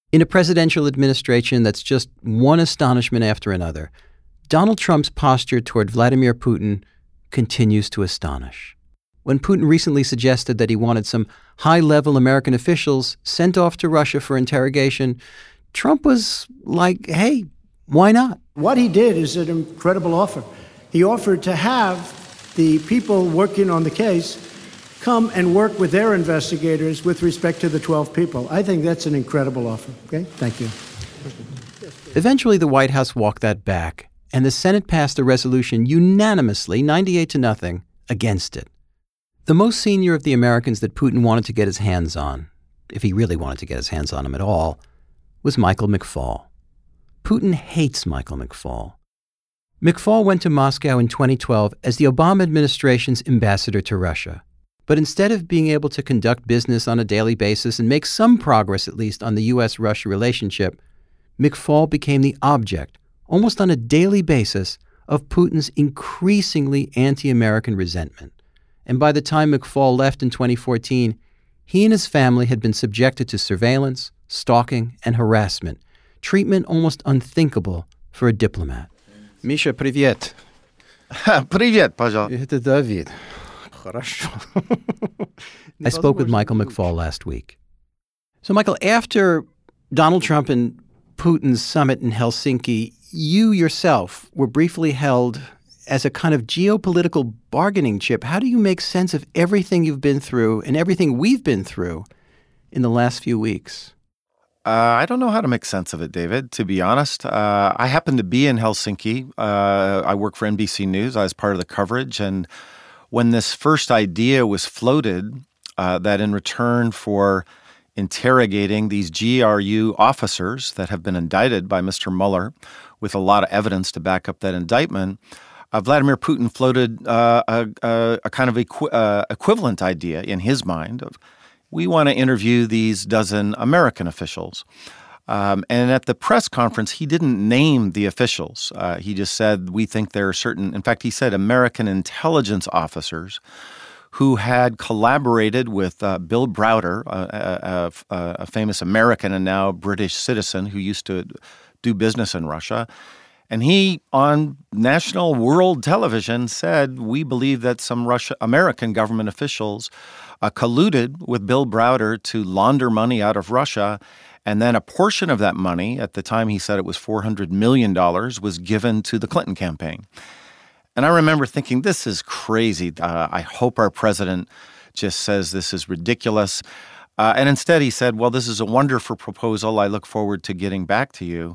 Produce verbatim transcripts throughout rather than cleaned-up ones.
In a presidential administration that's just one astonishment after another, Donald Trump's posture toward Vladimir Putin continues to astonish. When Putin recently suggested that he wanted some high-level American officials sent off to Russia for interrogation, Trump was like, hey, why not? What he did is an incredible offer. He offered to have the people working on the case come and work with their investigators with respect to the twelve people. I think that's an incredible offer. Okay? Thank you. Eventually, the White House walked that back, and the Senate passed a resolution unanimously, ninety-eight to nothing, against it. The most senior of the Americans that Putin wanted to get his hands on, if he really wanted to get his hands on him at all, was Michael McFaul. Putin hates Michael McFaul. McFaul went to Moscow in twenty twelve as the Obama administration's ambassador to Russia. But instead of being able to conduct business on a daily basis and make some progress, at least, on the U S Russia relationship, McFaul became the object, almost on a daily basis, of Putin's increasingly anti-American resentment. And by the time McFaul left in twenty fourteen, he and his family had been subjected to surveillance, stalking, and harassment, treatment almost unthinkable for a diplomat. Misha, привет. Привет, пожалуйста. Это Давид. Хорошо. I spoke with Michael McFaul last week. So, Michael, after Donald Trump and Putin's summit in Helsinki, you yourself were briefly held as a kind of geopolitical bargaining chip. How do you make sense of everything you've been through and everything we've been through in the last few weeks? Uh, I don't know how to make sense of it, David, to be honest. Uh, I happened to be in Helsinki. Uh, I work for N B C News. I was part of the coverage. And when this first idea was floated, uh, that in return for interrogating these G R U officers that have been indicted by Mister Mueller with a lot of evidence to back up that indictment, uh, Vladimir Putin floated uh, a, a, a kind of equi- uh, equivalent idea in his mind of, we want to interview these dozen American officials. Um, and at the press conference, he didn't name the officials. Uh, he just said, we think there are certain, in fact, he said American intelligence officers who had collaborated with uh, Bill Browder, a, a, a famous American and now British citizen who used to do business in Russia. And he, on national world television, said, we believe that some Russia, American government officials uh, colluded with Bill Browder to launder money out of Russia. And then a portion of that money, at the time he said it was four hundred million dollars, was given to the Clinton campaign. And I remember thinking, this is crazy. Uh, I hope our president just says this is ridiculous. Uh, and instead he said, well, this is a wonderful proposal. I look forward to getting back to you.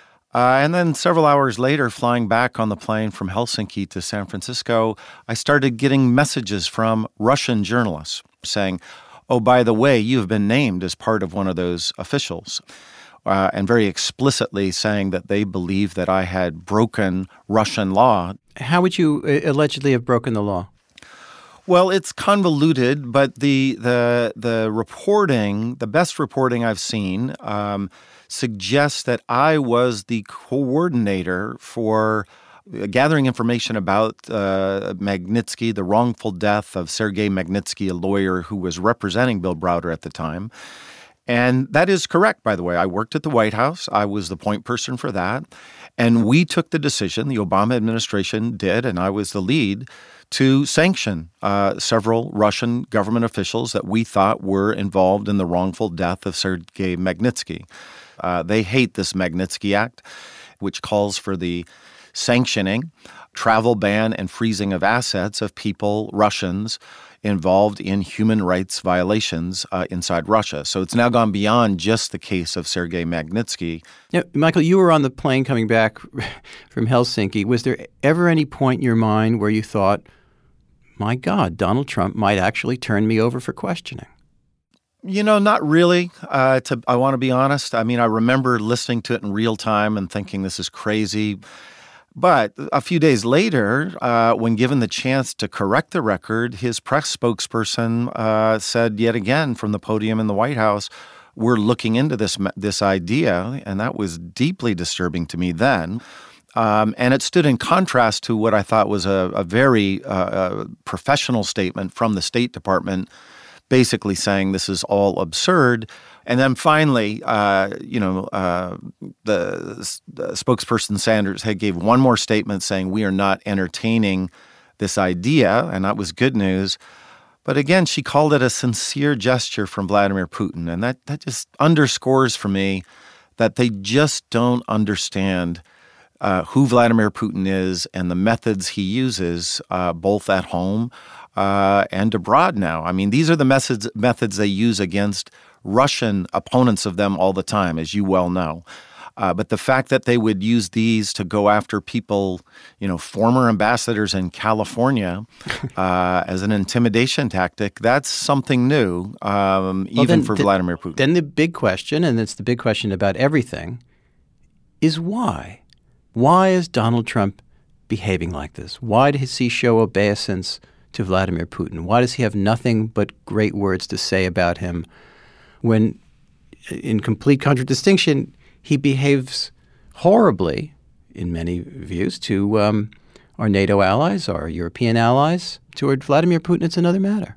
Uh, and then several hours later, flying back on the plane from Helsinki to San Francisco, I started getting messages from Russian journalists saying, oh, by the way, you have been named as part of one of those officials, uh, and very explicitly saying that they believe that I had broken Russian law. How would you uh, allegedly have broken the law? Well, it's convoluted, but the the the reporting, the best reporting I've seen, um, suggests that I was the coordinator for gathering information about uh, Magnitsky, the wrongful death of Sergei Magnitsky, a lawyer who was representing Bill Browder at the time. And that is correct, by the way. I worked at the White House. I was the point person for that. And we took the decision, the Obama administration did, and I was the lead, to sanction uh, several Russian government officials that we thought were involved in the wrongful death of Sergei Magnitsky. Uh, they hate this Magnitsky Act, which calls for the sanctioning, travel ban, and freezing of assets of people, Russians, involved in human rights violations uh, inside Russia. So it's now gone beyond just the case of Sergei Magnitsky. Now, Michael, you were on the plane coming back from Helsinki. Was there ever any point in your mind where you thought, my God, Donald Trump might actually turn me over for questioning? You know, not really. Uh, to, I want to be honest. I mean, I remember listening to it in real time and thinking this is crazy. But a few days later, uh, when given the chance to correct the record, his press spokesperson uh, said yet again from the podium in the White House, we're looking into this this idea. And that was deeply disturbing to me then. Um, and it stood in contrast to what I thought was a, a very uh, professional statement from the State Department basically saying this is all absurd. And then finally, uh, you know, uh, the, the spokesperson Sanders had gave one more statement saying we are not entertaining this idea, and that was good news. But again, she called it a sincere gesture from Vladimir Putin, and that, that just underscores for me that they just don't understand uh, who Vladimir Putin is and the methods he uses, uh, both at home uh, and abroad now. I mean, these are the methods methods they use against Russian opponents of them all the time, as you well know. Uh, but the fact that they would use these to go after people, you know, former ambassadors in California uh, as an intimidation tactic, that's something new, um, well, even then, for th- Vladimir Putin. Then the big question, and it's the big question about everything, is why? Why is Donald Trump behaving like this? Why does he show obeisance to Vladimir Putin? Why does he have nothing but great words to say about him when, in complete contradistinction, he behaves horribly, in many views, to um, our NATO allies, our European allies? Toward Vladimir Putin, it's another matter.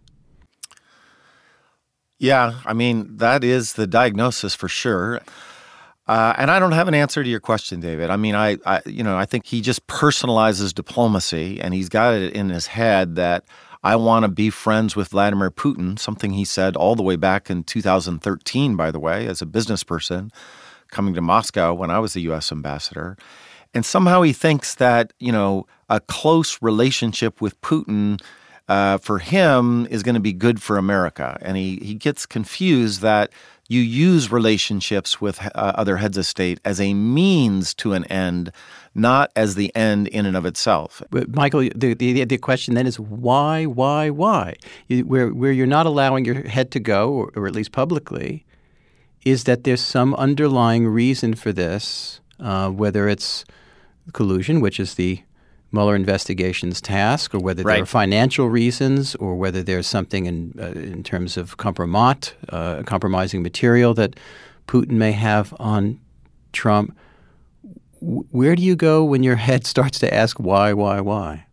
Yeah, I mean, that is the diagnosis for sure. Uh, and I don't have an answer to your question, David. I mean, I, I, you know, I think he just personalizes diplomacy, and he's got it in his head that I want to be friends with Vladimir Putin, something he said all the way back in two thousand thirteen, by the way, as a business person coming to Moscow when I was the U S ambassador. And somehow he thinks that, you know, a close relationship with Putin uh, for him is going to be good for America. And he, he gets confused that you use relationships with uh, other heads of state as a means to an end, not as the end in and of itself. But Michael, the, the the question then is why, why, why? You, where where you're not allowing your head to go, or, or at least publicly, is that there's some underlying reason for this, uh, whether it's collusion, which is the Mueller investigation's task, or whether right. there are financial reasons, or whether there's something in uh, in terms of compromat, uh, compromising material that Putin may have on Trump. W- where do you go when your head starts to ask why, why, why?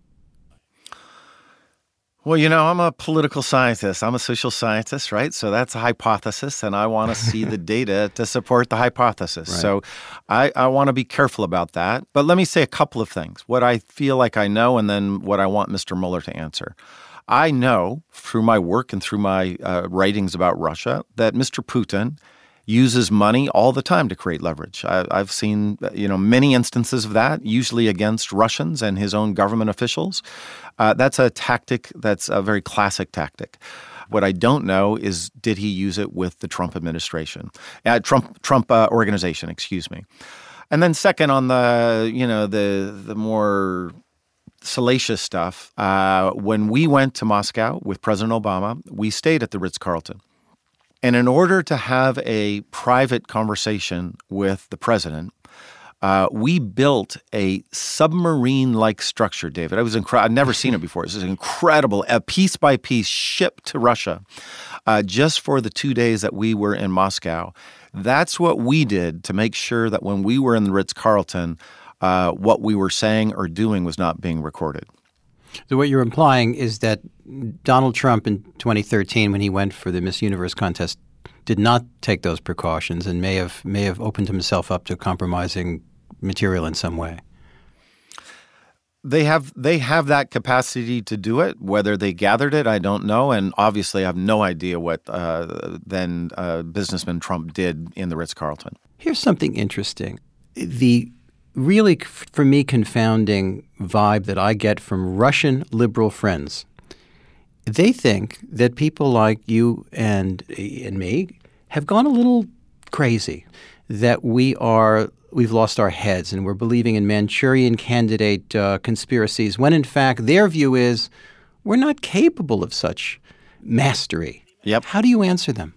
Well, you know, I'm a political scientist. I'm a social scientist, right? So that's a hypothesis, and I want to see the data to support the hypothesis. Right. So I, I want to be careful about that. But let me say a couple of things, what I feel like I know and then what I want Mister Mueller to answer. I know through my work and through my uh, writings about Russia that Mister Putin uses money all the time to create leverage. I, I've seen, you know, many instances of that, usually against Russians and his own government officials. Uh, that's a tactic that's a very classic tactic. What I don't know is, did he use it with the Trump administration, uh, Trump Trump uh, organization, excuse me. And then second, on the, you know, the the more salacious stuff, uh, when we went to Moscow with President Obama, we stayed at the Ritz-Carlton. And in order to have a private conversation with the president, uh, we built a submarine-like structure, David. I was incredible. I'd never seen it before. This is incredible. A piece by piece shipped to Russia uh, just for the two days that we were in Moscow. That's what we did to make sure that when we were in the Ritz-Carlton, uh, what we were saying or doing was not being recorded. So what you're implying is that Donald Trump in twenty thirteen, when he went for the Miss Universe contest, did not take those precautions and may have may have opened himself up to compromising material in some way. They have they have that capacity to do it. Whether they gathered it, I don't know. And obviously, I have no idea what uh, then uh, businessman Trump did in the Ritz-Carlton. Here's something interesting. The really, for me, confounding vibe that I get from Russian liberal friends. They think that people like you and and me have gone a little crazy, that we are we've lost our heads and we're believing in Manchurian candidate uh, conspiracies, when in fact their view is we're not capable of such mastery. Yep. How do you answer them?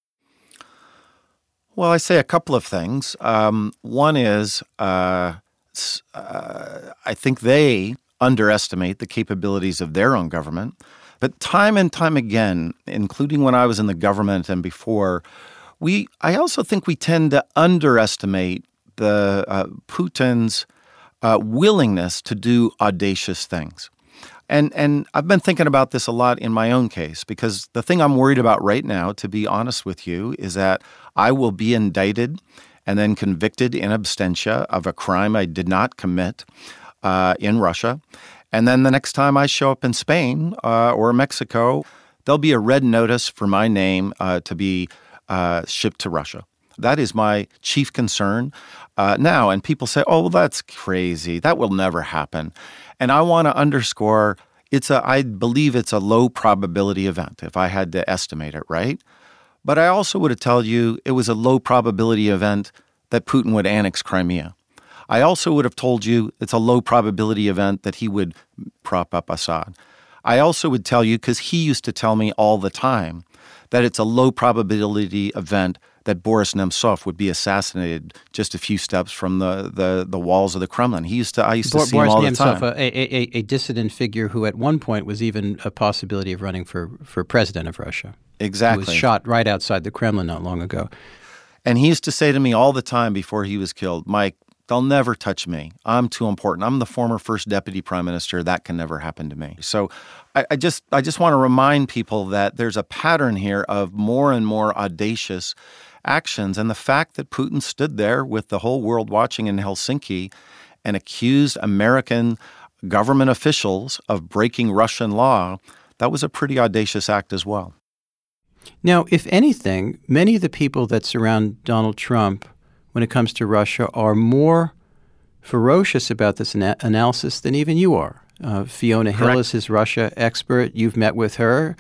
Well, I say a couple of things. Um, one is uh, uh, I think they underestimate the capabilities of their own government. But time and time again, including when I was in the government and before, we I also think we tend to underestimate the uh, Putin's uh, willingness to do audacious things. And and I've been thinking about this a lot in my own case, because the thing I'm worried about right now, to be honest with you, is that I will be indicted and then convicted in absentia of a crime I did not commit uh, in Russia. And then the next time I show up in Spain uh, or Mexico, there'll be a red notice for my name uh, to be uh, shipped to Russia. That is my chief concern uh, now. And people say, oh, well, that's crazy. That will never happen. And I want to underscore, it's a, I believe it's a low probability event, if I had to estimate it, right? But I also would have told you it was a low probability event that Putin would annex Crimea. I also would have told you it's a low probability event that he would prop up Assad. I also would tell you, because he used to tell me all the time, that it's a low probability event that Boris Nemtsov would be assassinated just a few steps from the, the, the walls of the Kremlin. He used to, I used to Bo- see Boris him all Nemtsov, the time. A, a, a dissident figure who at one point was even a possibility of running for, for president of Russia. Exactly. He was shot right outside the Kremlin not long ago. And he used to say to me all the time before he was killed, Mike, they'll never touch me. I'm too important. I'm the former first deputy prime minister. That can never happen to me. So I, I just I just want to remind people that there's a pattern here of more and more audacious actions. And the fact that Putin stood there with the whole world watching in Helsinki and accused American government officials of breaking Russian law, that was a pretty audacious act as well. Now, if anything, many of the people that surround Donald Trump when it comes to Russia are more ferocious about this ana- analysis than even you are. Uh, Fiona Hill Correct. is his Russia expert. You've met with her.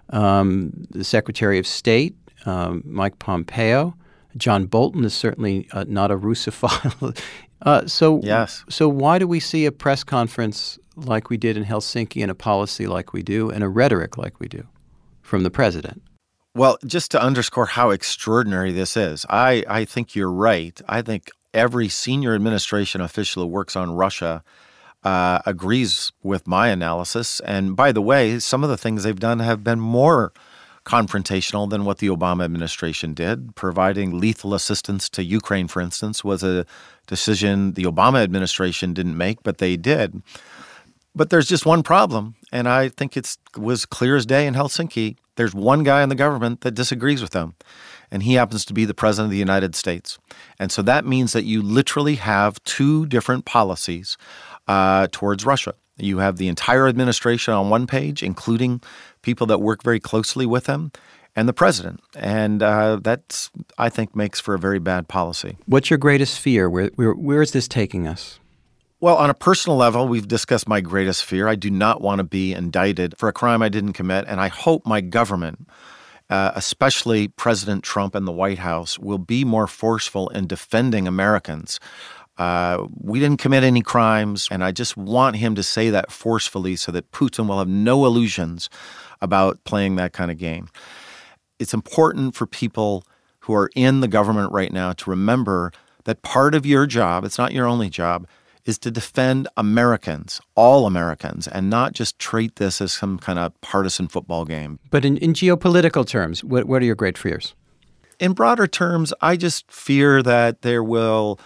Um, the Secretary of State, um, Mike Pompeo. John Bolton is certainly uh, not a Russophile. uh, so, Yes. so why do we see a press conference like we did in Helsinki and a policy like we do and a rhetoric like we do from the president? Well, just to underscore how extraordinary this is, I, I think you're right. I think every senior administration official who works on Russia uh, agrees with my analysis. And by the way, some of the things they've done have been more confrontational than what the Obama administration did. Providing lethal assistance to Ukraine, for instance, was a decision the Obama administration didn't make, but they did. But there's just one problem, and I think it was clear as day in Helsinki. There's one guy in the government that disagrees with them, and he happens to be the president of the United States. And so that means that you literally have two different policies uh, towards Russia. You have the entire administration on one page, including people that work very closely with him, and the president. And uh, that, I think, makes for a very bad policy. What's your greatest fear? Where, where, where is this taking us? Well, on a personal level, we've discussed my greatest fear. I do not want to be indicted for a crime I didn't commit, and I hope my government, uh, especially President Trump and the White House, will be more forceful in defending Americans. Uh, we didn't commit any crimes, and I just want him to say that forcefully so that Putin will have no illusions about playing that kind of game. It's important for people who are in the government right now to remember that part of your job, it's not your only job, is to defend Americans, all Americans, and not just treat this as some kind of partisan football game. But in, in geopolitical terms, what, what are your great fears? In broader terms, I just fear that there will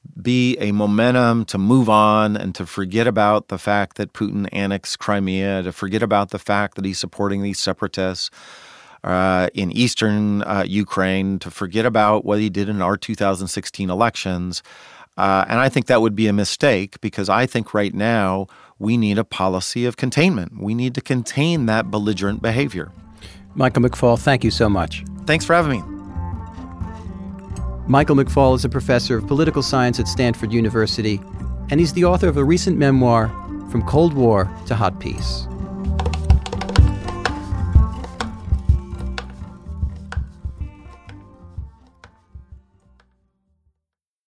be a momentum to move on and to forget about the fact that Putin annexed Crimea, to forget about the fact that he's supporting these separatists uh, in eastern uh, Ukraine, to forget about what he did in our two thousand sixteen elections. Uh, and I think that would be a mistake, because I think right now we need a policy of containment. We need to contain that belligerent behavior. Michael McFaul, thank you so much. Thanks for having me. Michael McFaul is a professor of political science at Stanford University, and he's the author of a recent memoir, From Cold War to Hot Peace.